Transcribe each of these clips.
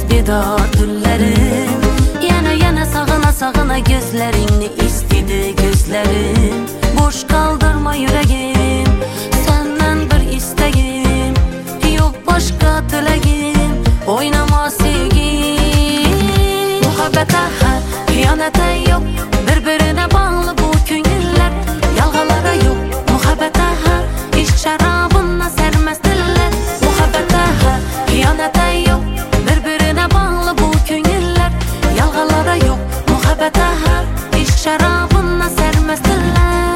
bedar tüllerim. Yana sağına sağına gözlerini istedi gözlerim. Boş kaldırma yüreğim, senden bir isteğim. Yok başka dileğim, oynama sevgim. Muhabbete hiyanete yok, birbirine bağlı bu könüller. Yalgalara yok, muhabbete iş şarabına sermez diller. Muhabbete hiyanete yok, birbirine bağlı bu könüller. Yalgalara yok, muhabbete iş şarabına sermez diller.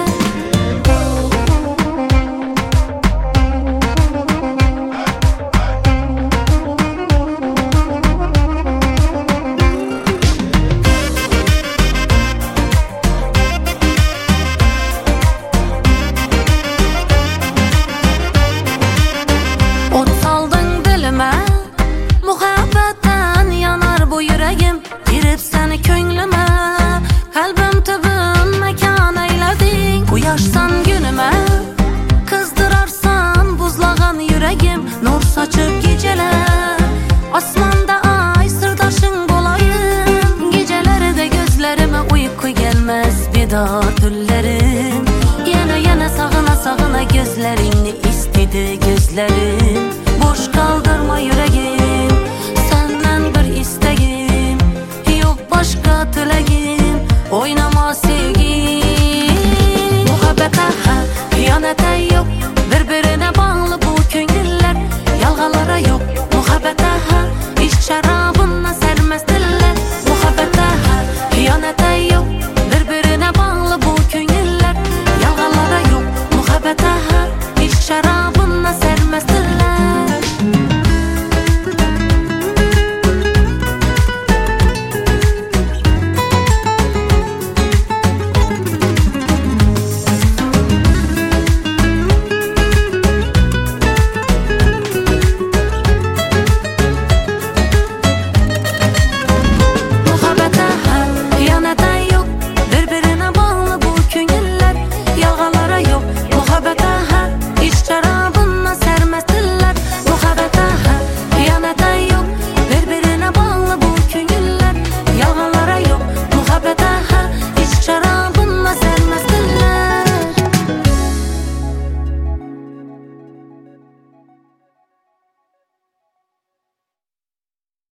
Ot saldın dilime, muhabbetten yanar bu yüreğim. Girip seni könlüme, kalbim tübün mekan eyledin. Uyaşsan günüme, kızdırarsan buzlağan yüreğim. Nur saçıp geceler, asmanda ay sırdaşın bolayım. Geceleri de gözlerime uyku gelmez bedar tüllerim. Yana sağına sağına gözlerini istedi gözlerim.